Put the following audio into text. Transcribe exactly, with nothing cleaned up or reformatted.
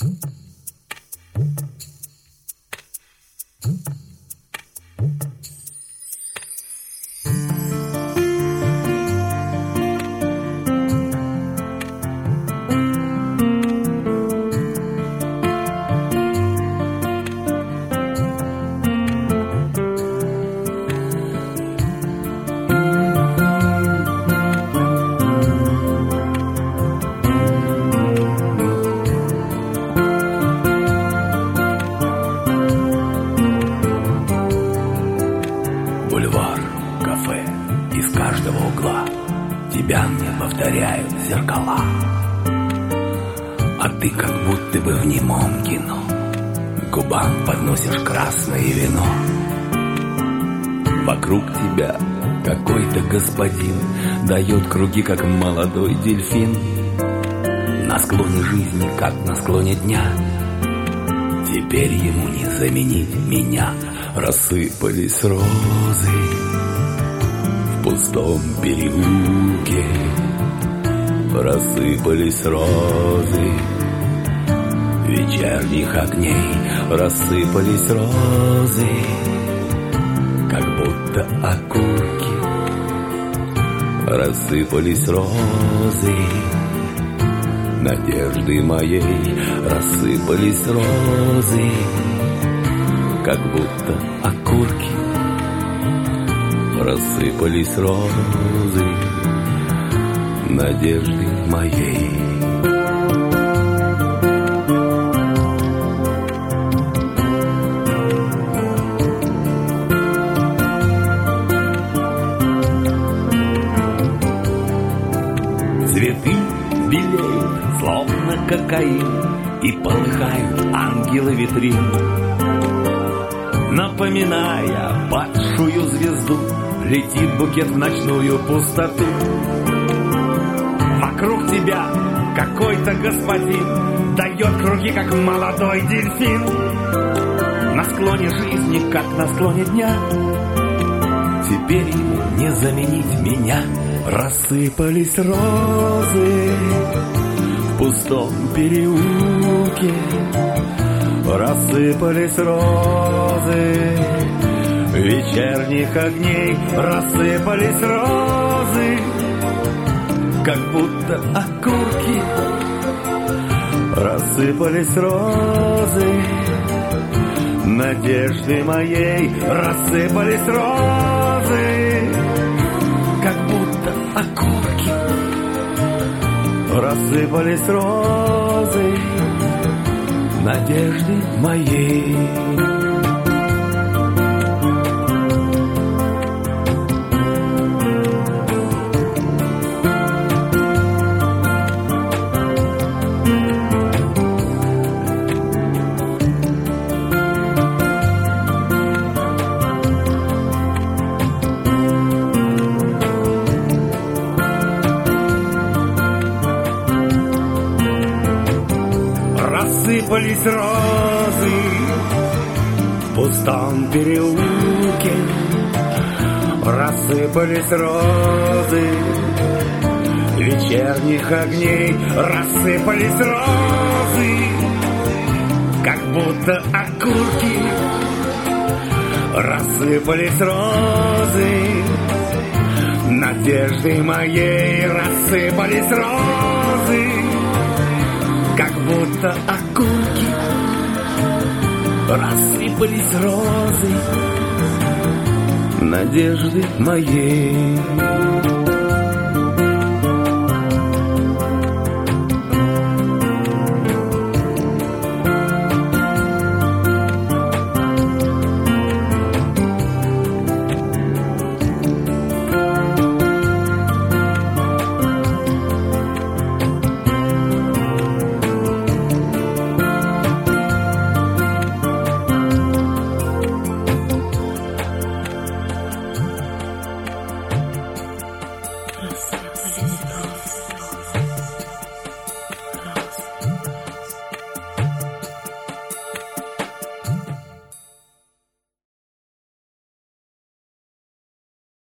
Бульвар, кафе, из каждого угла тебя мне повторяют зеркала. А ты как будто бы в немом кино к губам подносишь красное вино. Вокруг тебя какой-то господин дает круги, как молодой дельфин. На склоне жизни, как на склоне дня, теперь ему не заменить меня. Рассыпались розы в пустом переулке, рассыпались розы вечерних огней, рассыпались розы, как будто окурки, рассыпались розы надежды моей, рассыпались розы, как будто окурки, рассыпались розы надежды моей. Цветы белеют, словно кокаин, и полыхают ангелы витрин. Напоминая падшую звезду, летит букет в ночную пустоту. Вокруг тебя какой-то господин дает круги, как молодой дельфин. На склоне жизни, как на склоне дня, теперь ему не заменить меня. Рассыпались розы в пустом переулке, рассыпались розы вечерних огней, рассыпались розы, как будто окурки, рассыпались розы надежды моей, рассыпались розы, как будто окурки, рассыпались розы надежды моей. Рассыпались розы в пустом переулке, рассыпались розы вечерних огней, рассыпались розы, как будто окурки, рассыпались розы надежды моей, рассыпались розы, как будто окурки, рассыпались розы надежды моей.